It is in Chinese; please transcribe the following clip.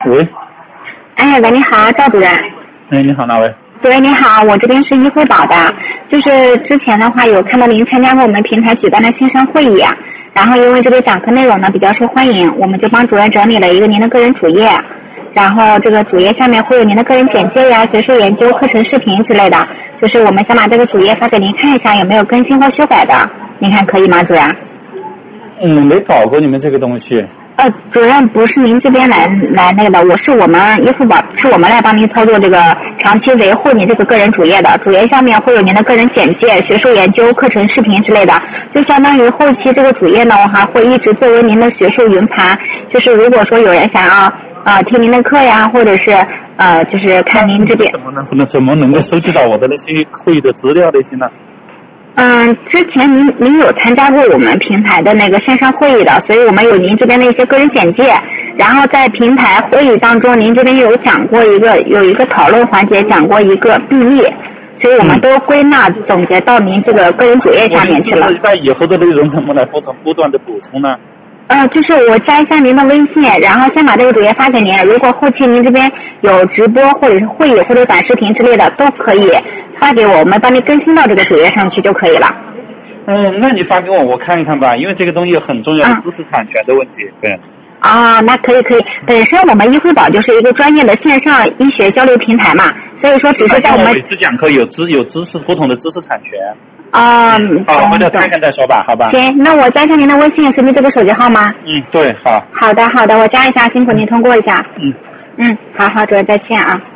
喂。 哎，喂，你好，赵主任。 哎，你好，哪位？ 主任你好，我这边是医惠宝的，就是之前的话有看到您参加过我们平台举办的线上会议，然后因为这个讲课内容呢比较受欢迎，我们就帮主任整理了一个您的个人主页，然后这个主页下面会有您的个人简介呀、学术研究、课程视频之类的，就是我们想把这个主页发给您看一下有没有更新或修改的，您看可以吗，主任？ 没搞过你们这个东西。 主任不是您这边来那个的，我们医惠宝是我们来帮您操作这个长期维护您这个个人主页的，主页上面会有您的个人简介、学术研究、课程视频之类的，就相当于后期这个主页呢，我还会一直作为您的学术云盘，就是如果说有人想要听您的课呀，或者是就是看您这边怎么能够收集到我的那些会议的资料那些呢？ 之前您有参加过我们平台的那个线上会议的，所以我们有您这边的一些个人简介，然后在平台会议当中，您这边有讲过有一个讨论环节，讲过一个病例，所以我们都归纳总结到您这个个人主页下面去了。 那以后的内容怎么来不断的补充呢？ 就是我加一下您的微信，然后先把这个主页发给您。如果后期您这边有直播或者是会议或者短视频之类的，都可以发给我们帮您更新到这个主页上去就可以了。 那你发给我看一看吧，因为这个东西很重要的知识产权的问题。对。 那可以。本身我们医惠宝就是一个专业的线上医学交流平台嘛，所以说只是在我们每次讲课有知识不同的知识产权。回头看看再说吧，好吧。 行，那我加一下您的微信，是您这个手机号吗？ 对，好。 好的，我加一下，辛苦您通过一下。好，主任再见啊。